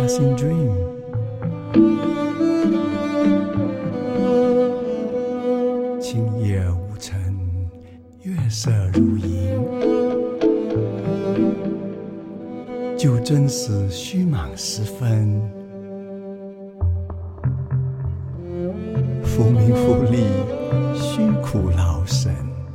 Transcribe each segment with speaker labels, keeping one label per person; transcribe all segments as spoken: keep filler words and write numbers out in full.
Speaker 1: passing dream.今夜无尘，月色如银，就正是虚莽时分。复名复利，虚苦劳神。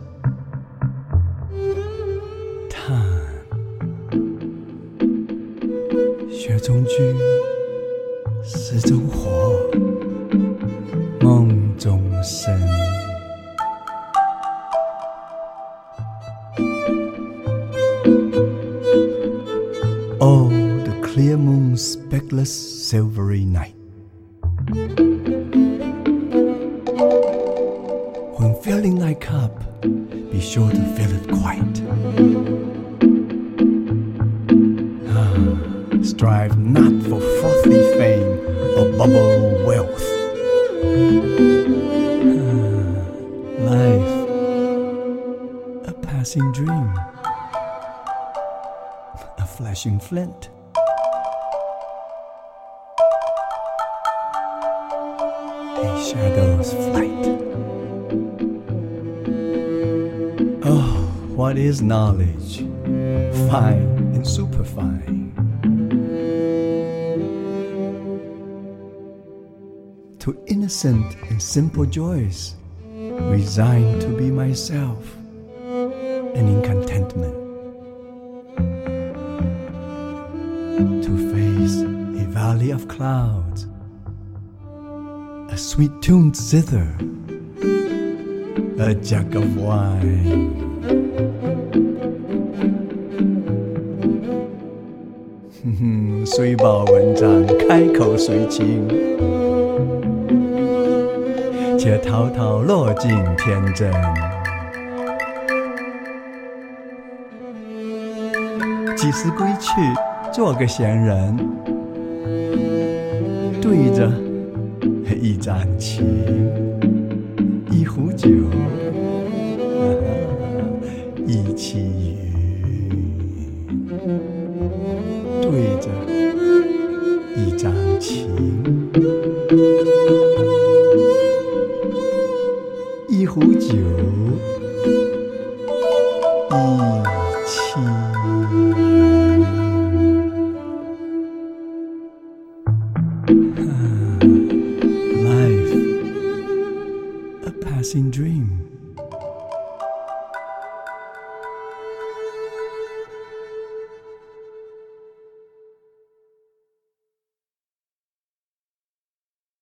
Speaker 1: 雪中居，石中活，梦中生。Oh, the clear moon's speckless silvery night. When filling thy cup, be sure to fill it quite. Strive not for frothy fame or bubble wealth. Life, a passing dream, a flashing flint. A shadow's flight. Oh, what is knowledge? Fine and superfine. To innocent and simple joys, resigned to be myself, and in contentment. To face a valley of clouds, a sweet-tuned zither, a jug of wine. 虽报文章，开口随情。且滔滔落尽天真，几时归去，做个闲人，对着一盏情，一壶酒，一期云，对着一盏情。一壶酒，一期。Life, a passing dream.